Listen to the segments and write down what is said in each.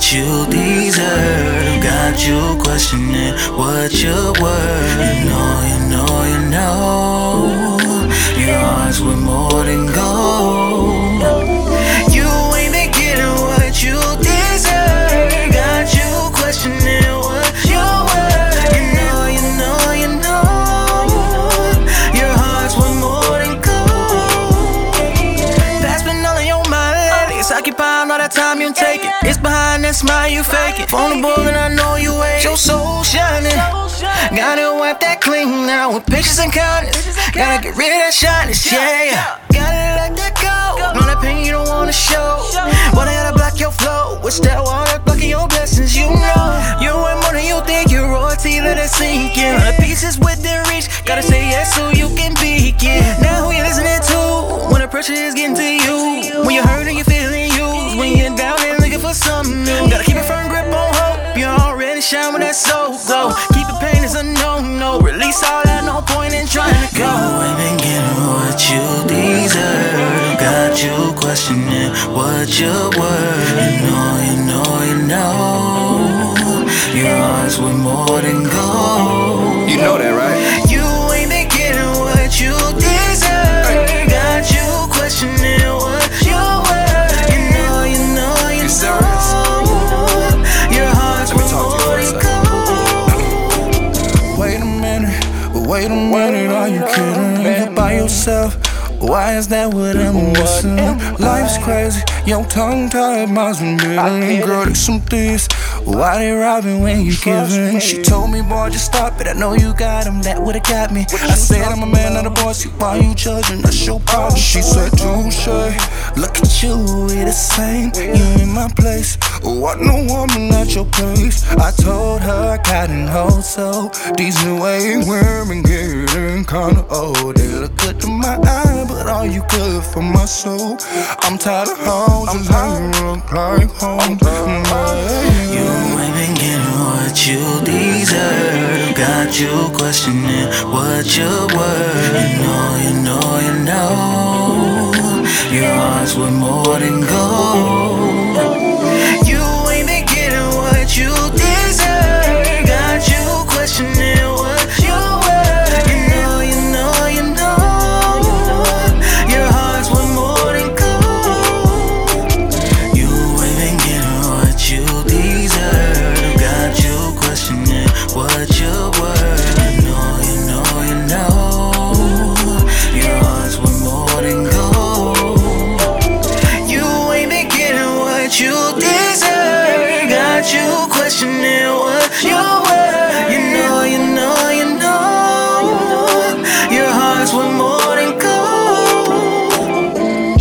what you deserve. Got you questioning what you're worth. You know, your heart's worth more than gold. You ain't been getting what you deserve. Got you questioning what you're worth. You know, your heart's worth more than gold. That's been all in your mind lately. It's occupying all that time you taking. It's behind that smile you faking. Vulnerable and I know you hate. Your soul shining. Gotta wipe that clean now with patience and kindness. Gotta get rid of that shyness, yeah. Gotta let that go. Know that pain you don't wanna show. But I gotta block your flow. What's that water blocking your blessings? You know you ain't more than you think. You're royalty, let it sink in. The pieces within reach. Gotta say yes so you can be it. Now who you listening to when the pressure is getting to you? When you're hurting, you're feeling used. When you're down and looking for something new. Gotta keep a firm grip on hope. You already shine with that soul glow. Keep it pain is a no-no. Release all that, no point in trying to go. You ain't been getting what you deserve. Got you questioning what you're worth. You know, your heart's worth more than gold. You know that, right? You ain't been getting what you deserve. Got you questioning what you're worth. You know, your heart's worth more than gold. Wait a minute, are you kidding? You're by yourself. Why is that what I'm missing? Life's crazy, your tongue tied, mine's been bitter. Girl, there's some things. Why they robbing when you giving? She told me, boy, just stop it. I know you got him, that would've got me. I said I'm a man, not a boy, see why you judging? That's your problem. She said, touche. Look at you, we the same. You in my place. Want no woman at your place. I told her I got an hold so these new age women getting kinda old. They look good to my eye, but are you good for my soul? I'm tired of houses, hanging look like homes. You ain't been getting what you deserve. Got you questioning what you're worth. You know, your heart's worth more than gold. You ain't been getting what you deserve. Got you questioning what you're worth. You know, your heart's worth more than gold. You ain't been getting what you deserve. Got you questioning what you're worth. You know, your heart's worth more than gold. You ain't been getting what you deserve. Got you questioning what you're worth. You know, your heart's worth more than gold.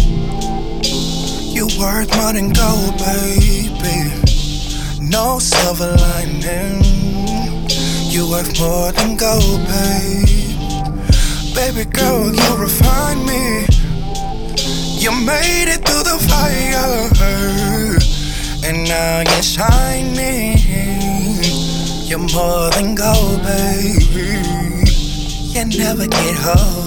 You worth more than gold, baby. No silver lining. You worth more than gold, babe. Baby girl, you refined me. You made it through the fire, and now you're shining. You're more than gold, baby. You never get old.